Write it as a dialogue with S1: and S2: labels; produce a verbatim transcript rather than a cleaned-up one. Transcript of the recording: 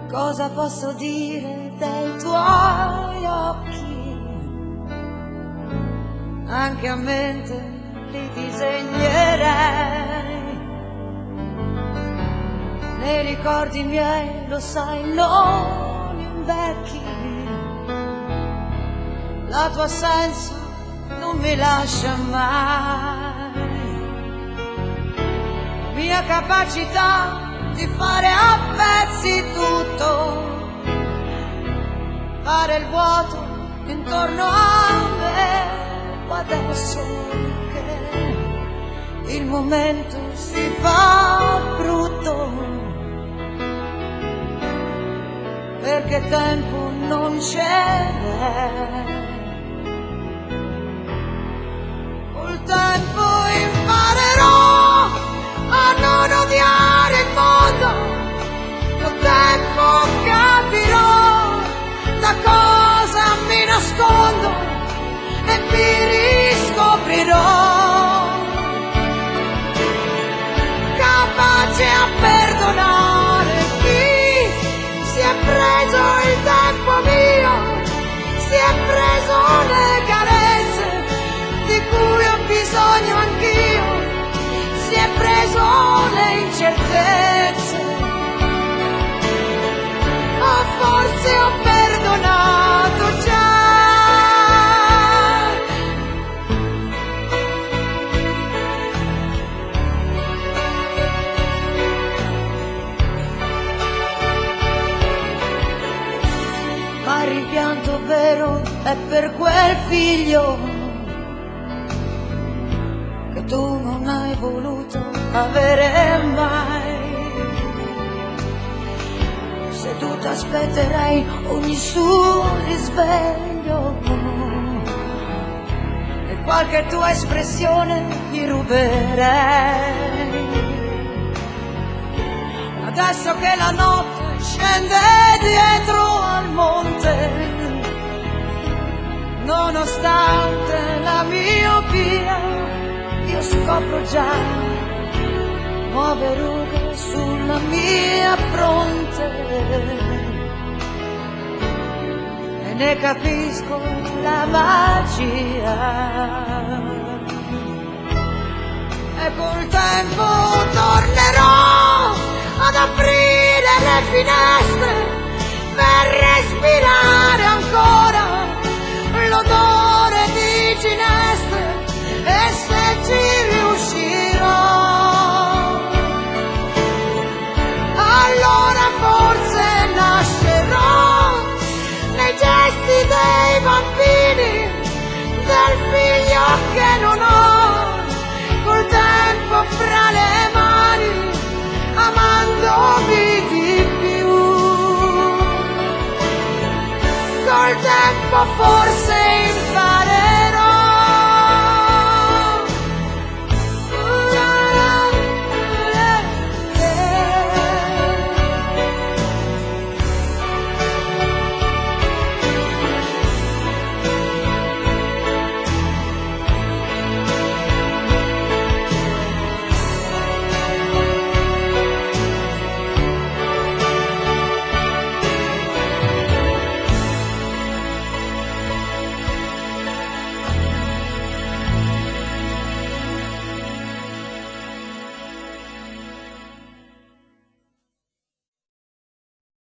S1: Cosa posso dire dei tuoi occhi? Anche a mente li disegnerei. Nei ricordi miei, lo sai, non invecchi. La tua assenza non mi lascia mai. La mia capacità di fare a pezzi tutto, fare il vuoto intorno a me. Adesso che il momento si fa brutto, perché tempo non c'è. Col tempo imparerò a non odiare il mondo, col tempo capirò da cosa mi nascondo e mi riscoprirò capace a perdonare chi si è preso il tempo mio, si è preso le carezze di cui ho bisogno anch'io, si è preso le incertezze. O forse ho perdonato già. Ma il rimpianto vero è per quel figlio che tu non hai voluto avere mai. Seduta aspetterei ogni suo risveglio e qualche tua espressione gli ruberei. Adesso che la notte scende dietro al monte, nonostante la miopia, io scopro già nuove rughe sulla mia fronte e ne capisco la magia. E col tempo tornerò ad aprire le finestre per respirare ancora l'odore di ginestre, e se ci riuscirò allora forse nascerò nei gesti dei bambini, del figlio che non ho, col tempo fra le mani, amandomi di più. Col tempo forse